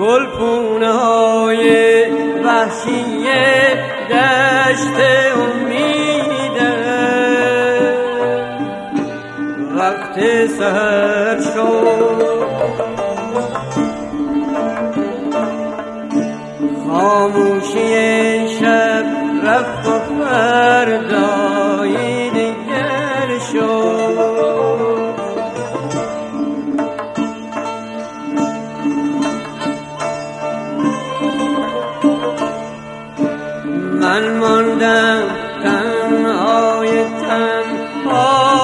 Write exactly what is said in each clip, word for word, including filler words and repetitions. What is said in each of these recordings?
گلپونه های وحشی دشت امیده وقت سحر شد خاموشی شب رفت و فردای دیگر شد من ماندم تنهای تنها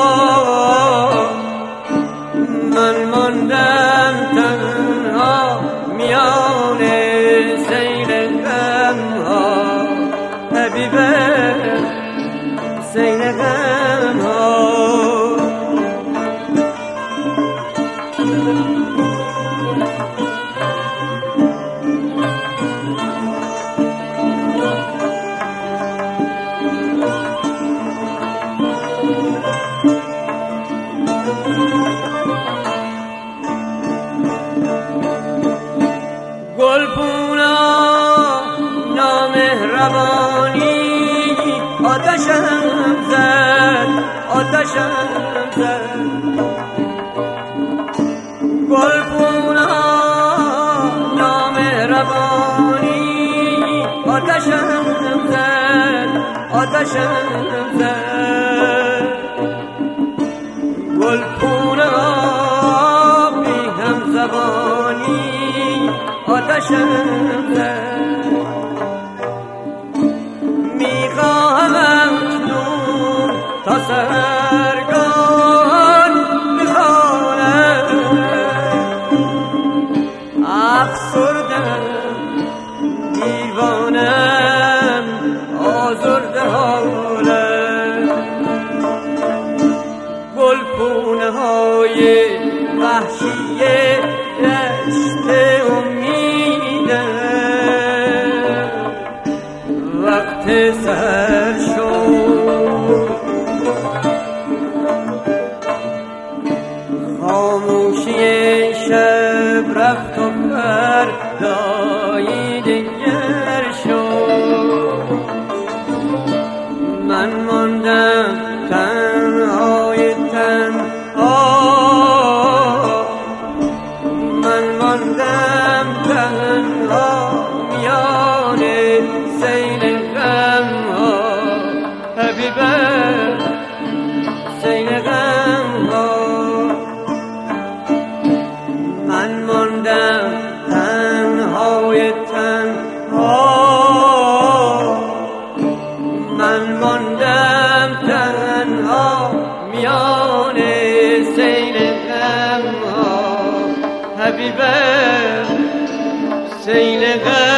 من ماندم تنها میان سیل غم ها حبیبه سیل غم ها گلپونا نامهربانی آتشم زد آتشم زد گلپونا نامهربانی آتشم زد آتشم زد گلپونا بی هم زبانی آتشم زد میخواهم اکنون تا سحرگاه بخوانم افسردم دیوانم آزرده حالم گلپونه های وحشی دشت امیده وقت سحر شد خاموشی شب رفت و فردای دیگر شد من ماندم تنهای تنها من ماندم تنها میان سیل غم ها حبیبه سیل غم ها من ماندم تنهای تنها من ماندم تنها میان سیل غم ها حبیبه سیل غم